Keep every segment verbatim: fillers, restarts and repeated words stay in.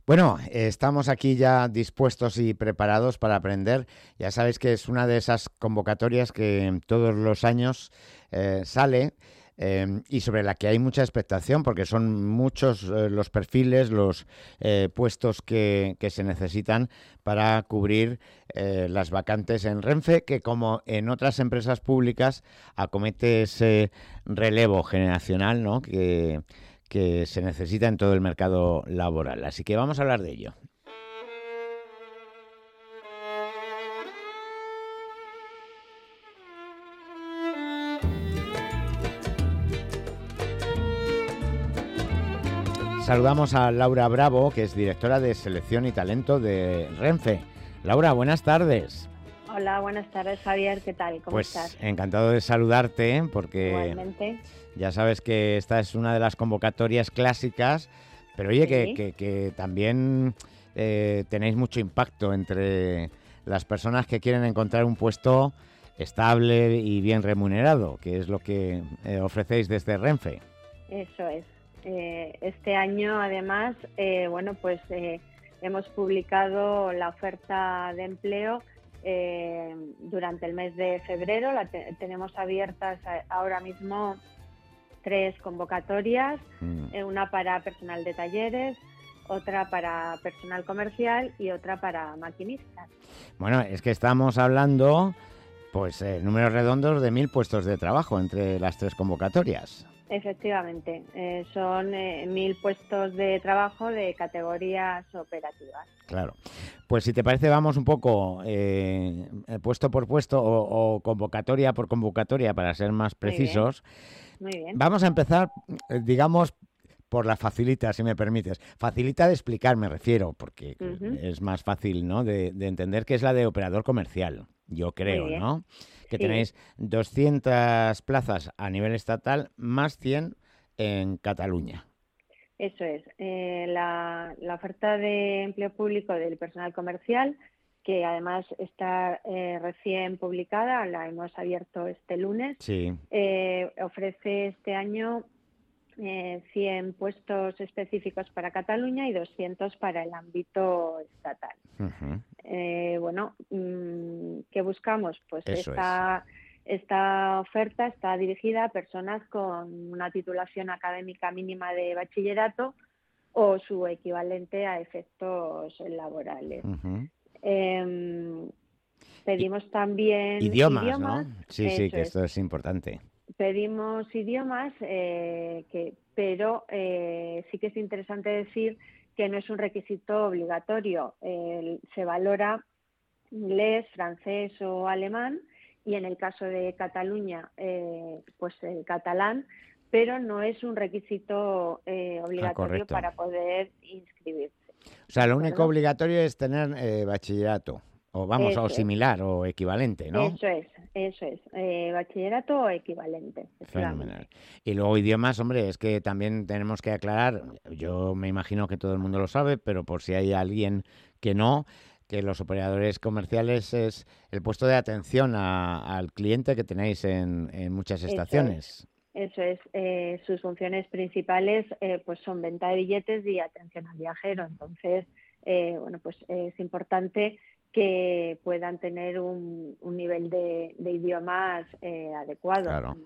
Bueno, eh, estamos aquí ya dispuestos y preparados para aprender. Ya sabéis que es una de esas convocatorias que todos los años eh, sale eh, y sobre la que hay mucha expectación porque son muchos eh, los perfiles, los eh, puestos que, que se necesitan para cubrir eh, las vacantes en Renfe, que como en otras empresas públicas acomete ese relevo generacional, ¿no? que que se necesita en todo el mercado laboral. Así que vamos a hablar de ello. Saludamos a Laura Bravo, que es directora de selección y talento de Renfe. Laura, buenas tardes. Hola, buenas tardes, Javier. ¿Qué tal? ¿Cómo Pues estás? encantado de saludarte, porque Igualmente. ya sabes que esta es una de las convocatorias clásicas, pero oye, que, Sí, que, que también eh, tenéis mucho impacto entre las personas que quieren encontrar un puesto estable y bien remunerado, que es lo que eh, ofrecéis desde Renfe. eso es. Eh, este año, además, eh, bueno, pues eh, hemos publicado la oferta de empleo eh, durante el mes de febrero. La te- tenemos abiertas a- ahora mismo tres convocatorias, Mm. eh, una para personal de talleres, otra para personal comercial y otra para maquinistas. Bueno, es que estamos hablando, pues, eh, números redondos de mil puestos de trabajo entre las tres convocatorias. Efectivamente, eh, son eh, mil puestos de trabajo de categorías operativas. Claro. Pues si te parece, vamos un poco eh, eh, puesto por puesto o, o convocatoria por convocatoria para ser más Muy bien, precisos. muy bien. Vamos a empezar, eh, digamos, por la facilita, si me permites. Facilita de explicar, me refiero, porque Ujú. es más fácil, ¿no? De, de entender que es la de operador comercial, yo Muy creo, bien, ¿no? Que sí, tenéis doscientas plazas a nivel estatal más cien en Cataluña. eso es. Eh, la, la oferta de empleo público del personal comercial, que además está eh, recién publicada, la hemos abierto este lunes, Sí. eh, ofrece este año eh, cien puestos específicos para Cataluña y doscientos para el ámbito estatal. Ujú. Eh, bueno, ¿qué buscamos? Pues Eso es. esta, esta oferta está dirigida a personas con una titulación académica mínima de bachillerato o su equivalente a efectos laborales. Ujú. Eh, I- pedimos también idiomas, ¿no? idiomas, Sí, sí, eso que es, esto es importante. pedimos idiomas, eh, que, pero eh, sí que es interesante decir que no es un requisito obligatorio. Eh, se valora inglés, francés o alemán, y en el caso de Cataluña, eh, pues el catalán, pero no es un requisito eh, Ah, obligatorio correcto. para poder inscribirse. O ¿De sea, lo único acuerdo? obligatorio es tener eh, bachillerato, o vamos, o Eso es, similar, o equivalente, ¿no? eso es, eso es. Eh, bachillerato o equivalente, Fenomenal. efectivamente. Y luego idiomas, hombre, es que también tenemos que aclarar, yo me imagino que todo el mundo lo sabe, pero por si hay alguien que no, que los operadores comerciales es el puesto de atención a- al cliente que tenéis en, en muchas Eso es. estaciones. Eso es, eh, sus funciones principales eh, pues son venta de billetes y atención al viajero. Entonces, eh, bueno, pues eh, es importante que puedan tener un, un nivel de, de idiomas eh, adecuado. Claro.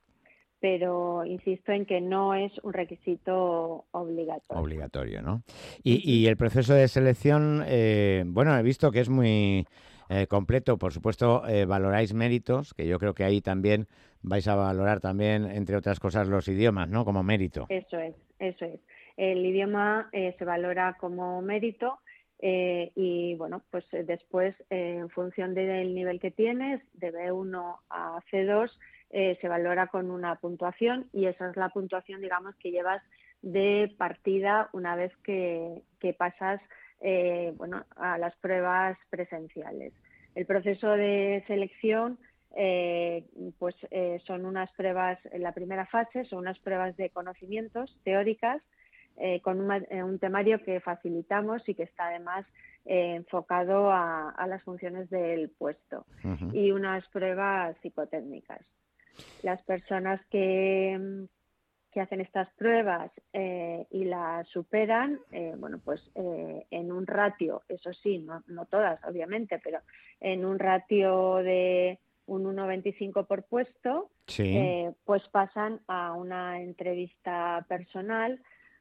Pero insisto en que no es un requisito obligatorio. Obligatorio, ¿no? Y, Ujú. y el proceso de selección, eh, bueno, he visto que es muy eh, completo. Por supuesto, eh, valoráis méritos, que yo creo que ahí también vais a valorar también, entre otras cosas, los idiomas, ¿no? Como mérito. Eso es, eso es. El idioma eh, se valora como mérito, eh, y bueno, pues eh, después, eh, en función del nivel que tienes, de B uno a C dos, eh, se valora con una puntuación, y esa es la puntuación, digamos, que llevas de partida una vez que, que pasas eh, bueno, a las pruebas presenciales. El proceso de selección, eh, pues eh, son unas pruebas, en la primera fase son unas pruebas de conocimientos teóricas, eh, con una, eh, un temario que facilitamos y que está además eh, enfocado a, a las funciones del puesto, Ujú. y unas pruebas psicotécnicas. Las personas que, que hacen estas pruebas eh, y las superan, eh, bueno, pues eh, en un ratio, eso sí, no, no todas, obviamente, pero en un ratio de un uno coma veinticinco por puesto, Sí. eh, pues pasan a una entrevista personal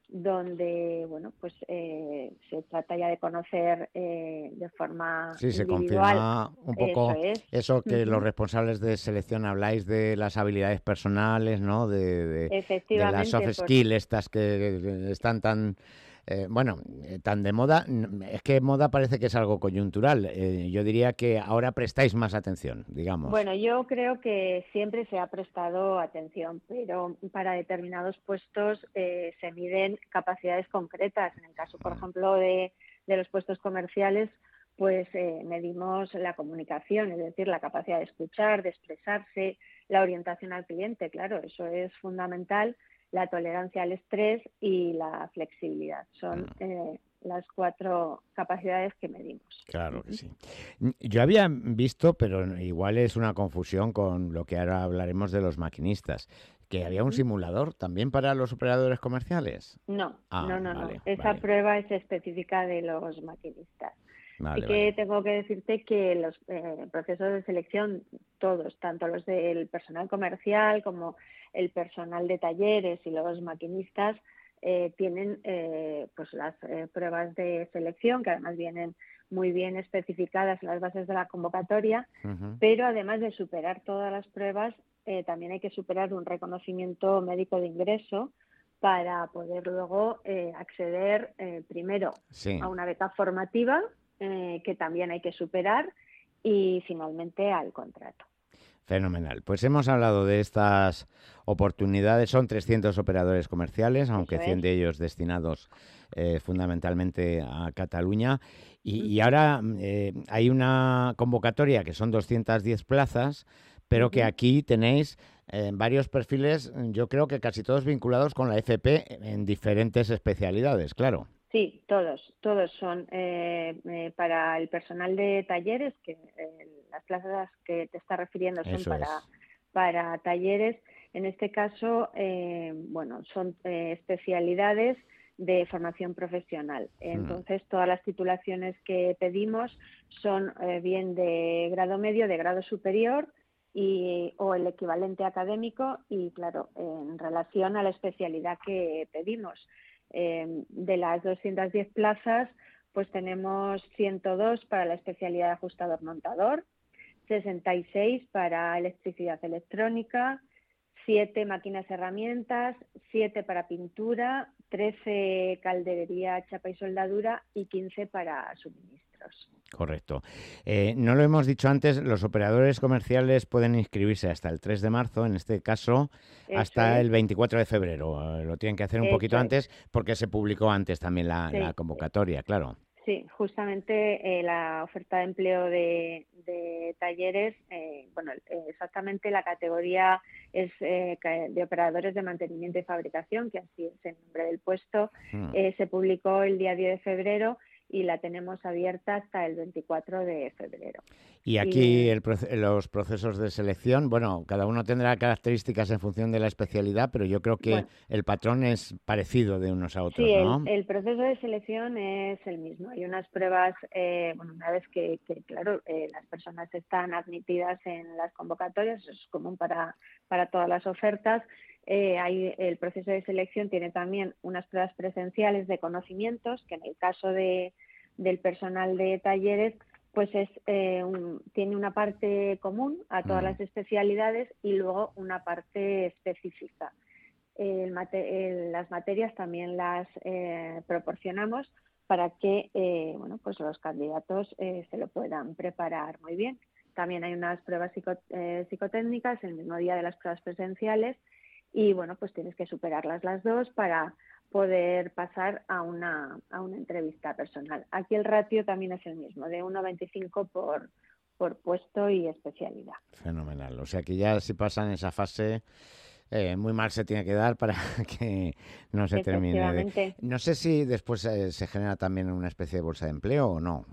donde, bueno, pues eh, se trata ya de conocer eh, de forma Sí, se individual, confirma un eso poco es. eso que los Ujú. responsables de selección habláis de las habilidades personales, ¿no? De, de, de las soft Efectivamente, por skills estas que están tan, eh, bueno, eh, tan de moda. N- Es que moda parece que es algo coyuntural. Eh, yo diría que ahora prestáis más atención, digamos. Bueno, yo creo que siempre se ha prestado atención, pero para determinados puestos eh, se miden capacidades concretas. En el caso, por ejemplo, de, de los puestos comerciales, pues eh, medimos la comunicación, es decir, la capacidad de escuchar, de expresarse, la orientación al cliente, claro, eso es fundamental, la tolerancia al estrés y la flexibilidad. Son eh, las cuatro capacidades que medimos. Claro que Ujú. sí. N- Yo había visto, pero igual es una confusión con lo que ahora hablaremos de los maquinistas, que había un Ujú. simulador también para los operadores comerciales. No, Ah, no, no, no. vale, Esa vale, prueba es específica de los maquinistas. Sí vale, que vale. tengo que decirte que los eh, procesos de selección, todos, tanto los del personal comercial como el personal de talleres y los maquinistas, eh, tienen eh, pues las eh, pruebas de selección, que además vienen muy bien especificadas en las bases de la convocatoria, Ujú. pero además de superar todas las pruebas, eh, también hay que superar un reconocimiento médico de ingreso para poder luego eh, acceder eh, primero Sí. a una beca formativa eh, que también hay que superar y finalmente al contrato. Fenomenal. Pues hemos hablado de estas oportunidades. Son trescientos operadores comerciales, aunque Eso cien es. de ellos destinados eh, fundamentalmente a Cataluña. Y, y Ujú, ahora mm, eh, hay una convocatoria que son doscientas diez plazas, pero que ujú. aquí tenéis eh, varios perfiles, yo creo que casi todos vinculados con la F P en diferentes especialidades, claro. Sí, todos, todos son eh, eh, para el personal de talleres, que eh, las plazas que te está refiriendo son Eso para, es. para talleres. En este caso, eh, bueno, son eh, especialidades de formación profesional. Mm. Entonces, todas las titulaciones que pedimos son eh, bien de grado medio, de grado superior y, o el equivalente académico y, claro, en relación a la especialidad que pedimos. Eh, de las doscientas diez plazas, pues tenemos ciento dos para la especialidad de ajustador montador, sesenta y seis para electricidad electrónica, siete máquinas herramientas, siete para pintura, trece calderería, chapa y soldadura y quince para suministros. Correcto. Eh, no lo hemos dicho antes, los operadores comerciales pueden inscribirse hasta el tres de marzo, en este caso Eso hasta es, el veinticuatro de febrero. Eh, lo tienen que hacer un poquito eso es. antes porque se publicó antes también la, la Sí, convocatoria, claro. sí, justamente eh, la oferta de empleo de, de talleres, eh, bueno, eh, exactamente la categoría es eh, de operadores de mantenimiento y fabricación, que así es el nombre del puesto, Mm. eh, se publicó el día diez de febrero y la tenemos abierta hasta el veinticuatro de febrero. Y Y aquí el proce- los procesos de selección, bueno, cada uno tendrá características en función de la especialidad, pero yo creo que bueno, el patrón es parecido de unos a sí, otros, el, ¿no? el proceso de selección es el mismo. Hay unas pruebas, eh, bueno, una vez que, que claro, eh, las personas están admitidas en las convocatorias, eso es común para, para todas las ofertas. Eh, hay, el proceso de selección tiene también unas pruebas presenciales de conocimientos, que en el caso de, del personal de talleres, pues es, eh, un, tiene una parte común a todas Mm. las especialidades y luego una parte específica. El mate, el, las materias también las eh, proporcionamos para que eh, bueno, pues los candidatos eh, se lo puedan preparar muy bien. También hay unas pruebas psico, eh, psicotécnicas el mismo día de las pruebas presenciales y bueno, pues tienes que superarlas las dos para poder pasar a una, a una entrevista personal. Aquí el ratio también es el mismo, de uno coma veinticinco por, por puesto y especialidad. Fenomenal. O sea que ya si pasan esa fase, eh, muy mal se tiene que dar para que no se termine de... Efectivamente. No sé si después eh, se genera también una especie de bolsa de empleo o no.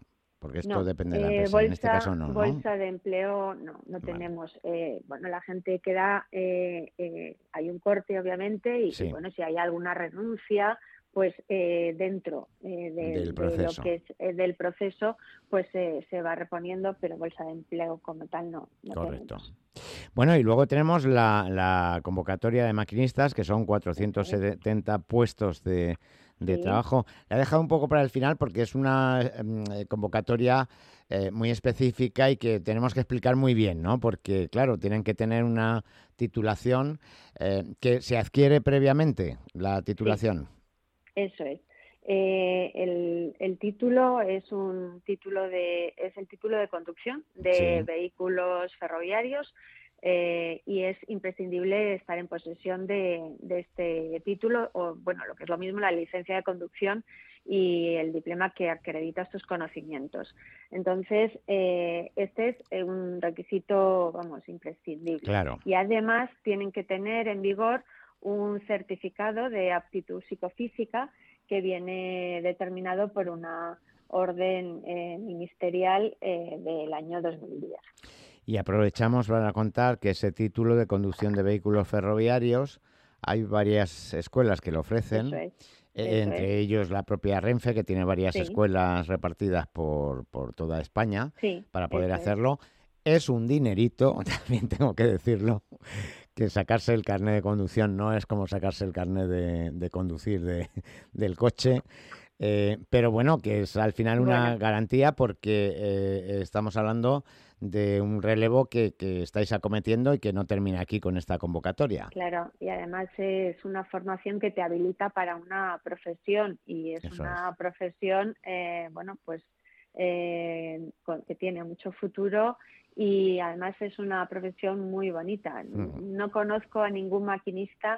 Porque esto No, depende de la eh, empresa. En este caso bolsa, no, ¿no? bolsa de empleo no, no Vale. tenemos. Eh, bueno, la gente queda, eh, eh, hay un corte obviamente y, y Sí, bueno, si hay alguna renuncia, pues eh, dentro eh, de, del de lo proceso. que es eh, del proceso, pues eh, se va reponiendo, pero bolsa de empleo como tal no, no Correcto. tenemos. Bueno, y luego tenemos la, la convocatoria de maquinistas, que son Eso cuatrocientos es, setenta puestos de, de sí, trabajo. La he dejado un poco para el final porque es una em, eh, convocatoria eh, muy específica y que tenemos que explicar muy bien, ¿no? Porque, claro, tienen que tener una titulación eh, que se adquiere previamente, la sí, titulación. eso es. Eh, el, el título es un título de es el título de conducción de Sí, vehículos ferroviarios eh, y es imprescindible estar en posesión de, de este título o bueno lo que es lo mismo la licencia de conducción y el diploma que acredita estos conocimientos. Entonces eh, este es eh, un requisito vamos imprescindible claro. y además tienen que tener en vigor un certificado de aptitud psicofísica que viene determinado por una orden eh, ministerial eh, del año dos mil diez. Y aprovechamos para contar que ese título de conducción de vehículos ferroviarios, hay varias escuelas que lo Eso ofrecen, es, eh, eso es, entre ellos la propia Renfe, que tiene varias sí, escuelas repartidas por, por toda España sí, para poder eso es. hacerlo. Es un dinerito, también tengo que decirlo, que sacarse el carnet de conducción no es como sacarse el carnet de, de conducir de, del coche. Eh, pero bueno, que es al final una Bueno, garantía porque eh, estamos hablando de un relevo que, que estáis acometiendo y que no termina aquí con esta convocatoria. claro, y además es una formación que te habilita para una profesión y es Eso es. una profesión, eh, bueno, pues eh, con- que tiene mucho futuro y además es una profesión muy bonita. Ujú. No conozco a ningún maquinista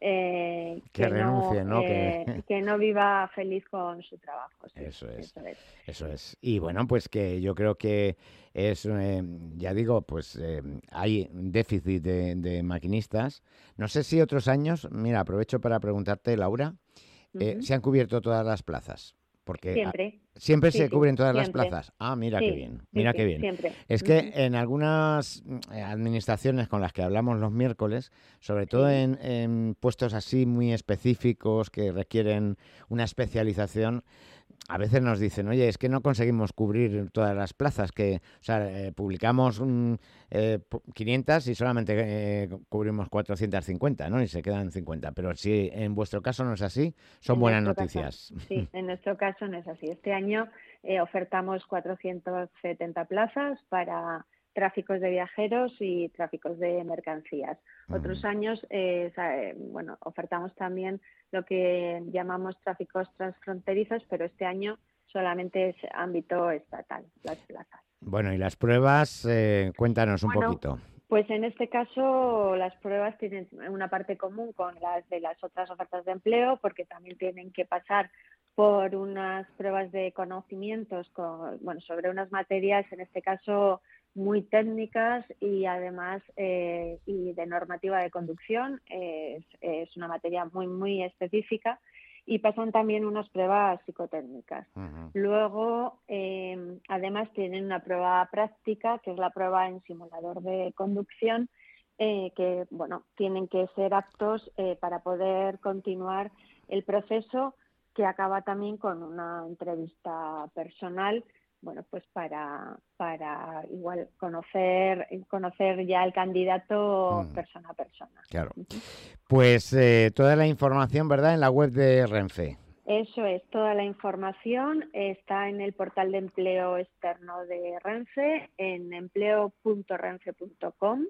eh, Que que no renuncie, ¿no? Que eh, que no viva feliz con su trabajo. Sí, eso es, eso es. eso es. Y bueno, pues que yo creo que es, eh, ya digo, pues eh, hay un déficit de, de maquinistas. No sé si otros años, mira, aprovecho para preguntarte, Laura, eh, Ujú. se han cubierto todas las plazas, porque ah, Siempre, siempre sí, se sí, cubren todas las siempre, plazas. Ah, mira qué sí, bien, sí, mira qué sí, bien. siempre. Es que Ujú. en algunas mm, eh, administraciones con las que hablamos los miércoles, sobre todo Sí. en, en puestos así muy específicos que requieren una especialización, a veces nos dicen, oye, es que no conseguimos cubrir todas las plazas, que, o sea, eh, publicamos mm, eh, pu- quinientas y solamente eh, cubrimos cuatrocientas cincuenta, ¿no? Y se quedan cincuenta. Pero si en vuestro caso no es así, son En buenas nuestro caso, noticias. sí, en nuestro caso no es así. Este año eh, ofertamos cuatrocientas setenta plazas para tráficos de viajeros y tráficos de mercancías. Ujú. Otros años, eh, sa- eh, bueno, ofertamos también lo que llamamos tráficos transfronterizos, pero este año solamente es ámbito estatal, las plazas. Bueno, y las pruebas, eh, cuéntanos un Bueno, poquito. pues en este caso las pruebas tienen una parte común con las de las otras ofertas de empleo porque también tienen que pasar por unas pruebas de conocimientos con, bueno, sobre unas materias, en este caso muy técnicas y además eh, y de normativa de conducción. Es, es una materia muy, muy específica y pasan también unas pruebas psicotécnicas. Ujú. Luego, eh, además, tienen una prueba práctica, que es la prueba en simulador de conducción, eh, que, bueno, tienen que ser aptos eh, para poder continuar el proceso, que acaba también con una entrevista personal, bueno, pues para, para igual conocer, conocer ya al candidato Mm, persona a persona. claro. Ujú. Pues eh, toda la información, ¿verdad?, en la web de Renfe. Eso es, toda la información está en el portal de empleo externo de Renfe, en empleo punto renfe punto com.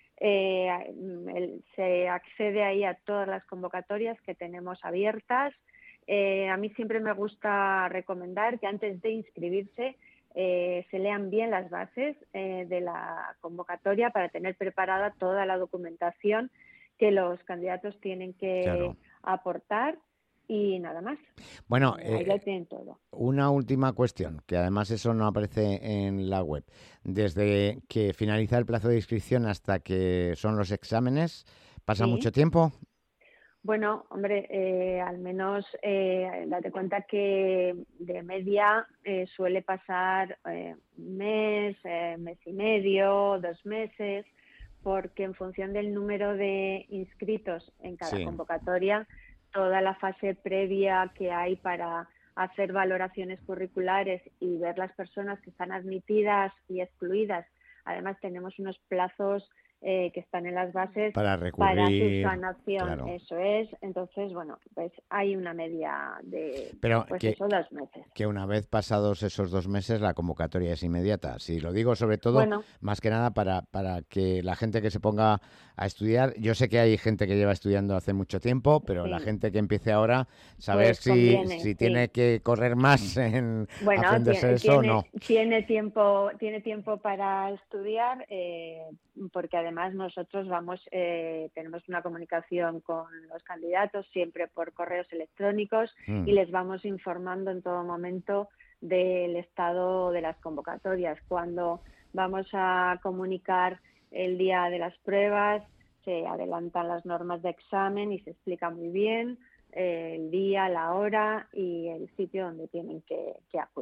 Eh, el- se accede ahí a todas las convocatorias que tenemos abiertas. Eh, a mí siempre me gusta recomendar que antes de inscribirse eh, se lean bien las bases eh, de la convocatoria para tener preparada toda la documentación que los candidatos tienen que Claro. aportar y nada más. Bueno, Eh, ahí lo eh, tienen todo. una última cuestión, que además eso no aparece en la web. Desde que finaliza el plazo de inscripción hasta que son los exámenes, ¿pasa mucho Sí. tiempo? Bueno, hombre, eh, al menos eh, date cuenta que de media eh, suele pasar eh, un mes, eh, mes y medio, dos meses, porque en función del número de inscritos en cada Sí, convocatoria, toda la fase previa que hay para hacer valoraciones curriculares y ver las personas que están admitidas y excluidas. Además, tenemos unos plazos eh, que están en las bases para para recurrir, subsanación, claro. eso es. Entonces, bueno, pues hay una media de, Pero pues que, eso, dos meses. que una vez pasados esos dos meses la convocatoria es inmediata. Sí, lo digo sobre todo, Bueno, más que nada para, para que la gente que se ponga a estudiar, yo sé que hay gente que lleva estudiando hace mucho tiempo, pero la sí, gente que empiece ahora, saber pues si, conviene, si tiene sí. que correr más en Bueno, aprenderse tiene, eso o tiene, no. tiene tiempo, tiene tiempo para estudiar, eh, porque además nosotros vamos, eh, tenemos una comunicación con los candidatos siempre por correos electrónicos y Mm, les vamos informando en todo momento del estado de las convocatorias. Cuando vamos a comunicar el día de las pruebas, se adelantan las normas de examen y se explica muy bien eh, el día, la hora y el sitio donde tienen que, que acudir.